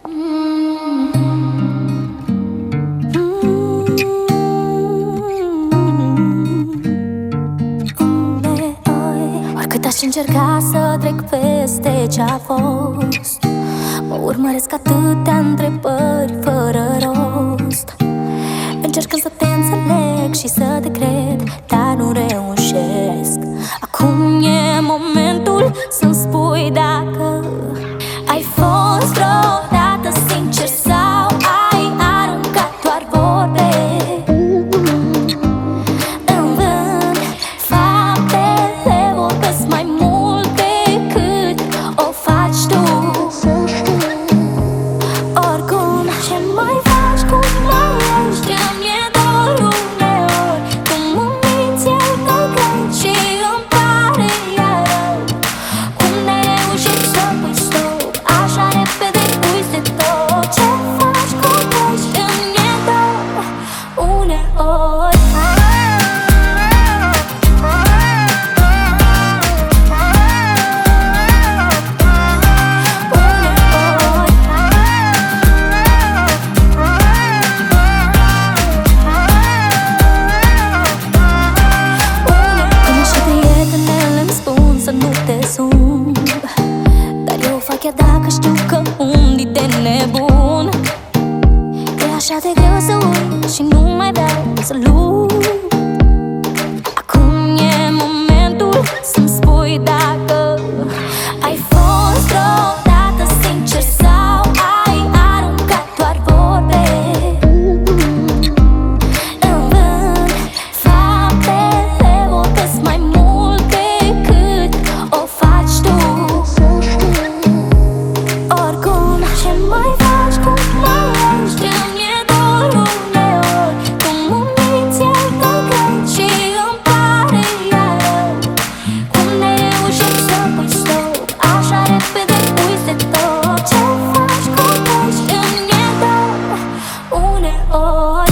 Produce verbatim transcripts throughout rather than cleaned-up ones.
Oricât aș încerca să trec peste ce-a fost, mă urmăresc atâtea întrebări fără rost. Încercând să te înțeleg și să te cred, dar nu reușesc. Acum e momentul să-mi spui dacă ai fost vreodată sincer sau ai aruncat doar vorbe în vânt. Faptele vorbesc mai mult decât o faci tu. Oricum, ce mai faci, cum mai ești, îmi e dor uneori. Cum îmi minți, eu te cred și îmi pare iar rău. Cum n-ai reușit să pui stop așa repede, uiți de tot. Ce faci, cum ești, îmi e dor uneori. Nu te sun, dar eu fac chiar dacă știu că undi de nebun. E așa de greu să uit și nu mai vreau să lupt. Acum e momentul să-mi spui dacă ai fost vreodată sincer sau ai aruncat doar vorbe în vânt. Faptele vorbesc mai mult decât o faci tu. Oricum, ce mai faci, cum mai ești, îmi e dor uneori. Cum îmi minți, eu te cred și îmi pare iar rău. Cum n-ai reușit să pui stop așa repede, uiți de tot. Ce faci, cum ești, îmi e dor uneori.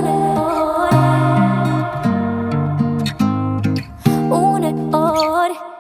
Uneori